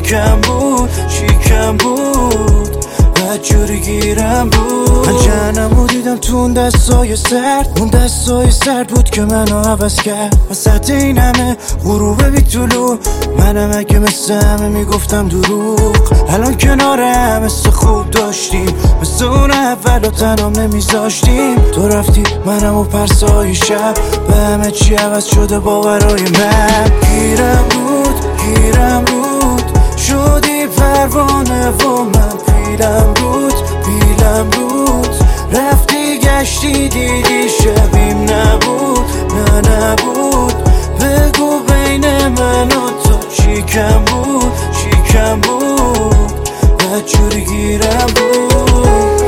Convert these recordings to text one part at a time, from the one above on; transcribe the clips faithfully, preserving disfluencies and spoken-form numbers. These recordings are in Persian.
کم بود چی کم بود بدجوری گیرم بود. من جهنمو دیدم تو اون دستای سرد، اون دستای سرد بود که منو عوض کرد. وسط این همه غروب بی طلوع منم اگه مثل همه میگفتم دروغ. الان کنار هم مثل خوب داشتیم، مثل اون اول و تنام نمیذاشتیم. تو رفتی منم و پرسای شب به همه چی عوض شده باورای من. گیرم بود گیرم بود شدی پروانه و من پیلم بود پیلم بود. رفتی گشتی دیدی شبیم نبود نه نبود. بگو بین من و تو چی کم بود چی کم بود بدجوری گیرم بود.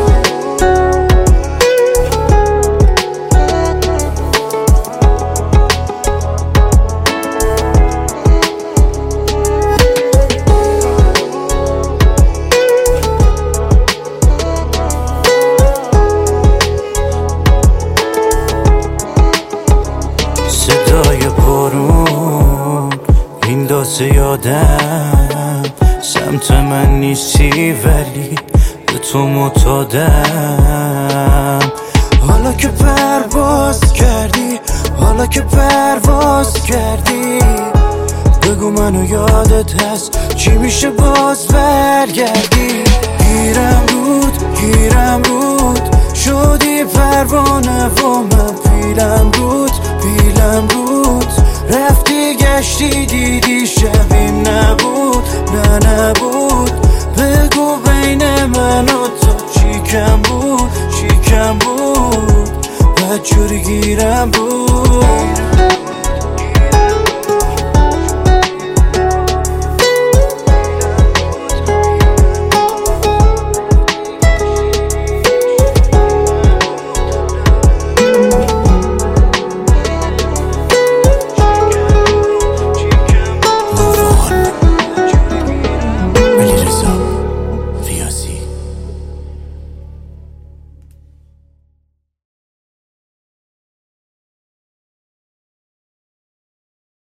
صدای بارون این دازه یادم سمت من نیستی ولی به تو معتادم. حالا که پرواز کردی حالا که پرواز کردی بگو منو یادت هست چی میشه باز برگردی. گیرم بود گیرم بود شدی پروانه و من پیلم بود پیلم بود. رفتی گشتی دیدی شبیم نبود نه نبود. بگو بین من و تو چی کم بود چی کم بود بدجوری گیرم بود.